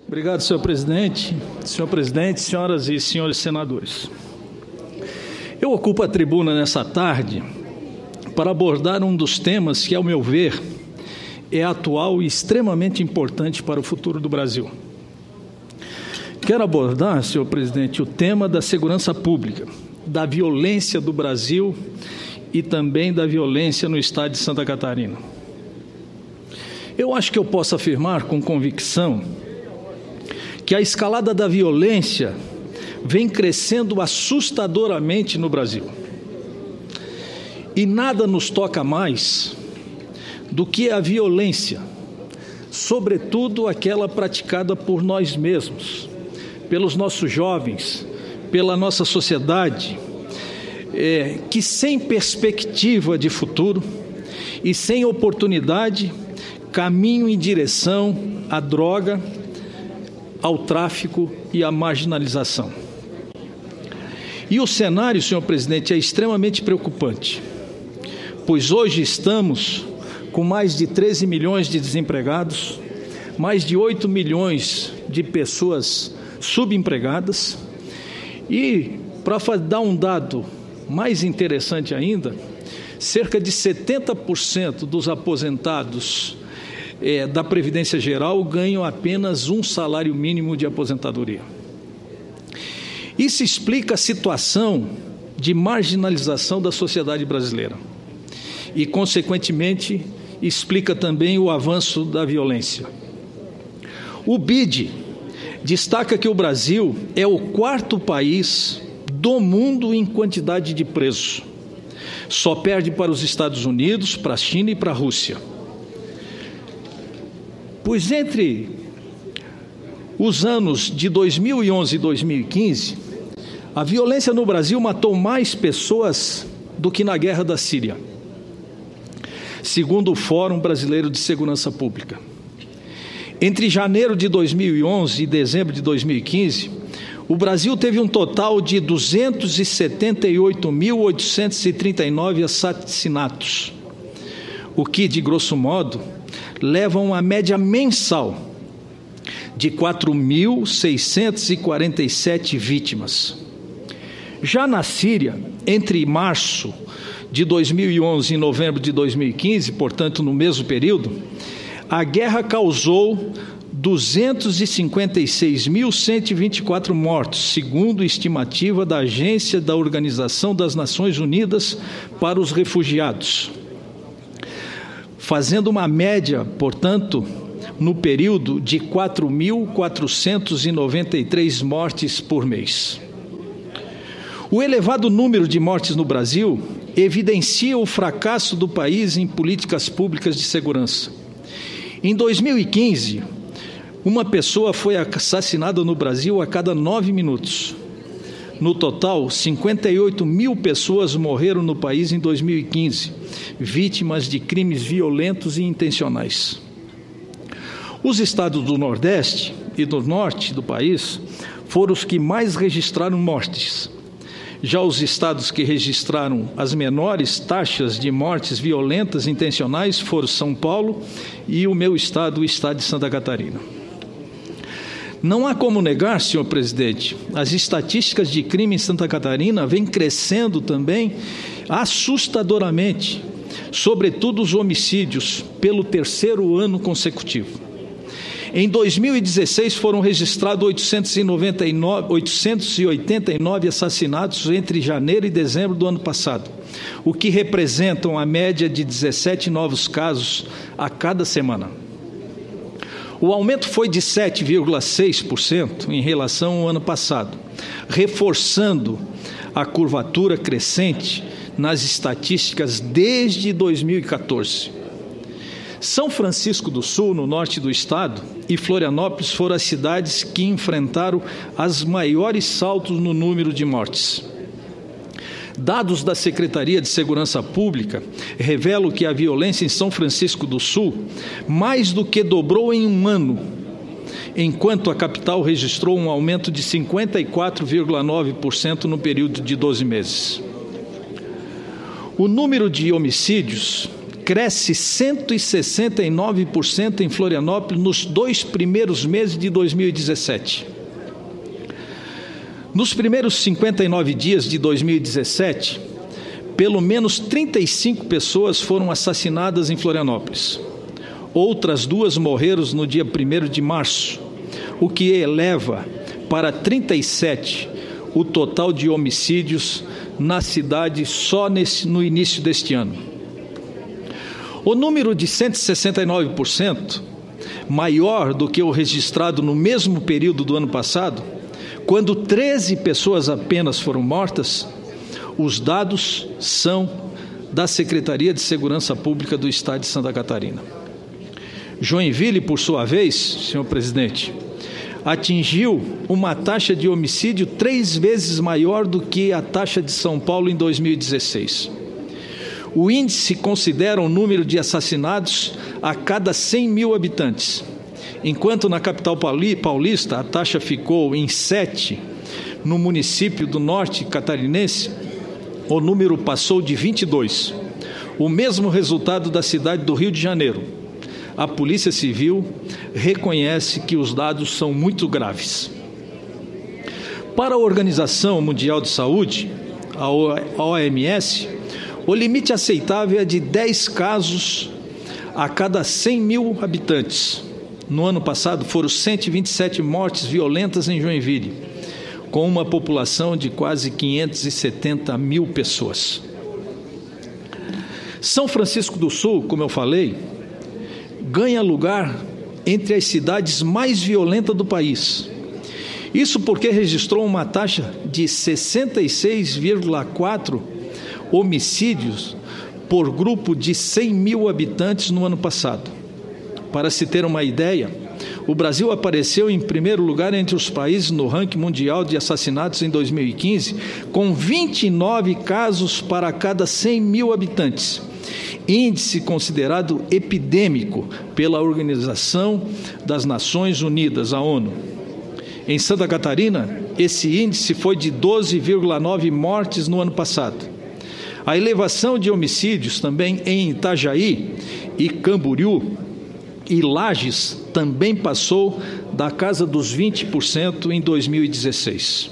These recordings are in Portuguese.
Obrigado, senhor presidente. Senhor presidente, senhoras e senhores senadores. Eu ocupo a tribuna nessa tarde para abordar um dos temas que, ao meu ver, é atual e extremamente importante para o futuro do Brasil. Quero abordar, senhor presidente, o tema da segurança pública, da violência do Brasil e também da violência no estado de Santa Catarina. Eu acho que eu posso afirmar com convicção que a escalada da violência vem crescendo assustadoramente no Brasil. E nada nos toca mais do que a violência, sobretudo aquela praticada por nós mesmos, pelos nossos jovens, pela nossa sociedade, que sem perspectiva de futuro e sem oportunidade caminham em direção à droga, ao tráfico e à marginalização. E o cenário, senhor presidente, é extremamente preocupante, pois hoje estamos com mais de 13 milhões de desempregados, mais de 8 milhões de pessoas subempregadas e, para dar um dado mais interessante ainda, cerca de 70% dos aposentados da Previdência Geral ganham apenas um salário mínimo de aposentadoria. Isso explica a situação de marginalização da sociedade brasileira e, consequentemente, explica também o avanço da violência. O BID destaca que o Brasil é o quarto país do mundo em quantidade de presos. Só perde para os Estados Unidos, para a China e para a Rússia. Pois entre os anos de 2011 e 2015, a violência no Brasil matou mais pessoas do que na guerra da Síria, segundo o Fórum Brasileiro de Segurança Pública. Entre janeiro de 2011 e dezembro de 2015, o Brasil teve um total de 278.839 assassinatos, o que, de grosso modo, leva a uma média mensal de 4.647 vítimas. Já na Síria, entre março de 2011 e novembro de 2015, portanto, no mesmo período, a guerra causou 256.124 mortos, segundo a estimativa da Agência da Organização das Nações Unidas para os Refugiados, fazendo uma média, portanto, no período de 4.493 mortes por mês. O elevado número de mortes no Brasil evidencia o fracasso do país em políticas públicas de segurança. Em 2015, uma pessoa foi assassinada no Brasil a cada 9 minutos. No total, 58 mil pessoas morreram no país em 2015, vítimas de crimes violentos e intencionais. Os estados do Nordeste e do Norte do país foram os que mais registraram mortes. Já os estados que registraram as menores taxas de mortes violentas intencionais foram São Paulo e o meu estado, o estado de Santa Catarina. Não há como negar, senhor presidente, as estatísticas de crime em Santa Catarina vêm crescendo também assustadoramente, sobretudo os homicídios, pelo terceiro ano consecutivo. Em 2016 foram registrados 889 assassinatos entre janeiro e dezembro do ano passado, o que representam a média de 17 novos casos a cada semana. O aumento foi de 7,6% em relação ao ano passado, reforçando a curvatura crescente nas estatísticas desde 2014. São Francisco do Sul, no norte do estado, e Florianópolis foram as cidades que enfrentaram os maiores saltos no número de mortes. Dados da Secretaria de Segurança Pública revelam que a violência em São Francisco do Sul mais do que dobrou em um ano, enquanto a capital registrou um aumento de 54,9% no período de 12 meses. O número de homicídios cresce 169% em Florianópolis nos 2 primeiros meses de 2017. Nos primeiros 59 dias de 2017, pelo menos 35 pessoas foram assassinadas em Florianópolis. Outras 2 morreram no dia 1º de março, o que eleva para 37 o total de homicídios na cidade só no início deste ano. O número de 169%, maior do que o registrado no mesmo período do ano passado, quando 13 pessoas apenas foram mortas. Os dados são da Secretaria de Segurança Pública do Estado de Santa Catarina. Joinville, por sua vez, senhor presidente, atingiu uma taxa de homicídio 3 vezes maior do que a taxa de São Paulo em 2016. O índice considera o número de assassinatos a cada 100 mil habitantes, enquanto na capital paulista a taxa ficou em 7, no município do norte catarinense, o número passou de 22. O mesmo resultado da cidade do Rio de Janeiro. A Polícia Civil reconhece que os dados são muito graves. Para a Organização Mundial de Saúde, a OMS, o limite aceitável é de 10 casos a cada 100 mil habitantes. No ano passado, foram 127 mortes violentas em Joinville, com uma população de quase 570 mil pessoas. São Francisco do Sul, como eu falei, ganha lugar entre as cidades mais violentas do país. Isso porque registrou uma taxa de 66,4 homicídios por grupo de 100 mil habitantes no ano passado. Para se ter uma ideia, o Brasil apareceu em primeiro lugar entre os países no ranking mundial de assassinatos em 2015, com 29 casos para cada 100 mil habitantes, índice considerado epidêmico pela Organização das Nações Unidas, a ONU. Em Santa Catarina, esse índice foi de 12,9 mortes no ano passado. A elevação de homicídios também em Itajaí e Camboriú e Lages também passou da casa dos 20% em 2016.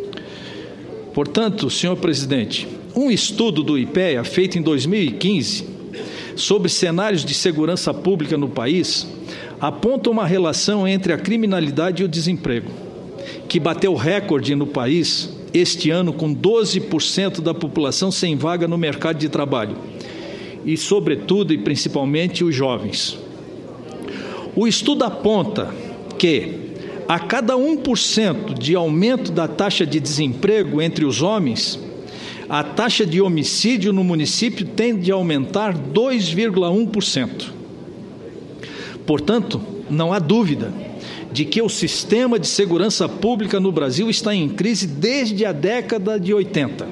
Portanto, senhor presidente, um estudo do IPEA feito em 2015 sobre cenários de segurança pública no país aponta uma relação entre a criminalidade e o desemprego, que bateu recorde no país este ano com 12% da população sem vaga no mercado de trabalho, e sobretudo e principalmente os jovens. O estudo aponta que, a cada 1% de aumento da taxa de desemprego entre os homens, a taxa de homicídio no município tende a aumentar 2,1%. Portanto, não há dúvida de que o sistema de segurança pública no Brasil está em crise desde a década de 80.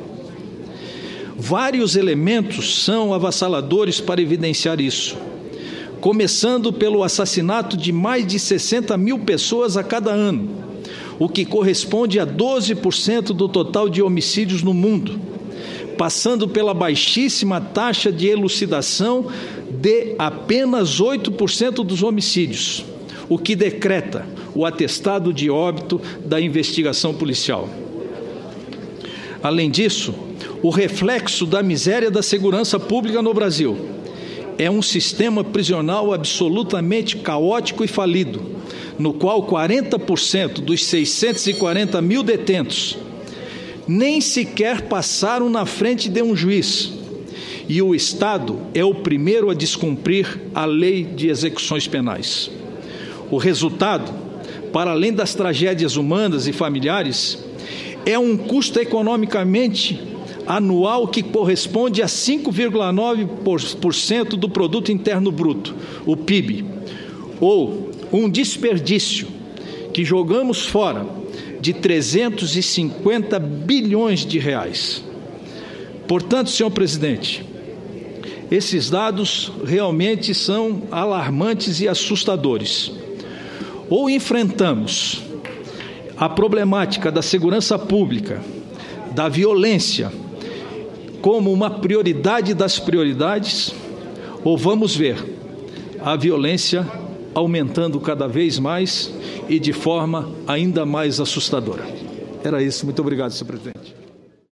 Vários elementos são avassaladores para evidenciar isso, começando pelo assassinato de mais de 60 mil pessoas a cada ano, o que corresponde a 12% do total de homicídios no mundo, passando pela baixíssima taxa de elucidação de apenas 8% dos homicídios, o que decreta o atestado de óbito da investigação policial. Além disso, o reflexo da miséria da segurança pública no Brasil é um sistema prisional absolutamente caótico e falido, no qual 40% dos 640 mil detentos nem sequer passaram na frente de um juiz, e o Estado é o primeiro a descumprir a lei de execuções penais. O resultado, para além das tragédias humanas e familiares, é um custo economicamente anual que corresponde a 5,9% do Produto Interno Bruto, o PIB, ou um desperdício que jogamos fora de 350 bilhões de reais. Portanto, senhor presidente, esses dados realmente são alarmantes e assustadores. Ou enfrentamos a problemática da segurança pública, da violência, como uma prioridade das prioridades, ou vamos ver a violência aumentando cada vez mais e de forma ainda mais assustadora. Era isso. Muito obrigado, senhor presidente.